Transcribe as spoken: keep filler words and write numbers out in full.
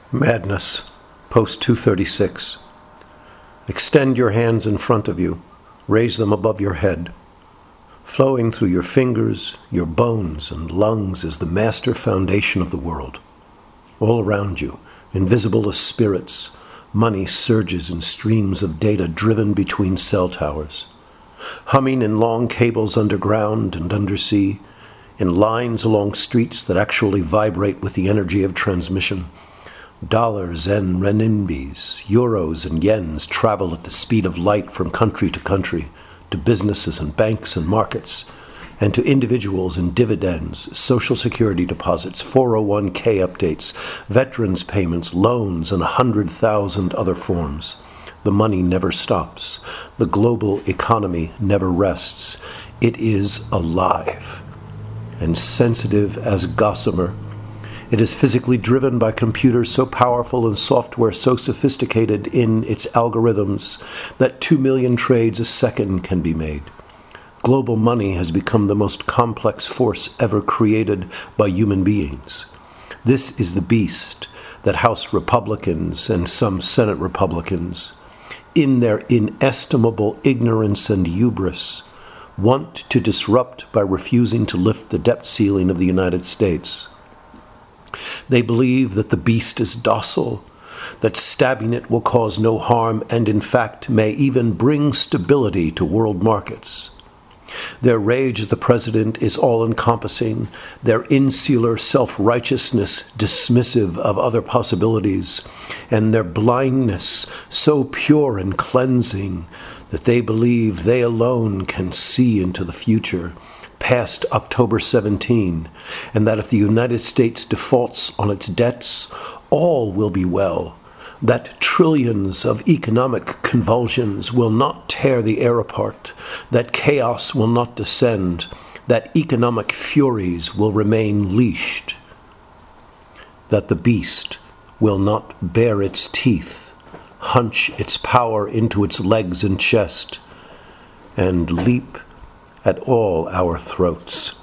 Madness, post two thirty-six. Extend your hands in front of you. Raise them above your head. Flowing through your fingers, your bones, and lungs is the master foundation of the world. All around you, invisible as spirits, money surges in streams of data driven between cell towers. Humming in long cables underground and undersea, in lines along streets that actually vibrate with the energy of transmission. Dollars and renminbis, euros and yens travel at the speed of light from country to country, to businesses and banks and markets, and to individuals in dividends, social security deposits, four oh one k updates, veterans payments, loans, and a hundred thousand other forms. The money never stops. The global economy never rests. It is alive and sensitive as gossamer. It is physically driven by computers so powerful and software so sophisticated in its algorithms that two million trades a second can be made. Global money has become the most complex force ever created by human beings. This is the beast that House Republicans and some Senate Republicans, in their inestimable ignorance and hubris, want to disrupt by refusing to lift the debt ceiling of the United States. They believe that the beast is docile, that stabbing it will cause no harm, and in fact may even bring stability to world markets. Their rage at the president is all-encompassing, their insular self-righteousness dismissive of other possibilities, and their blindness so pure and cleansing that they believe they alone can see into the future, past October seventeenth, and that if the United States defaults on its debts, all will be well, that trillions of economic convulsions will not tear the air apart, that chaos will not descend, that economic furies will remain leashed, that the beast will not bare its teeth, hunch its power into its legs and chest, and leap at all our throats.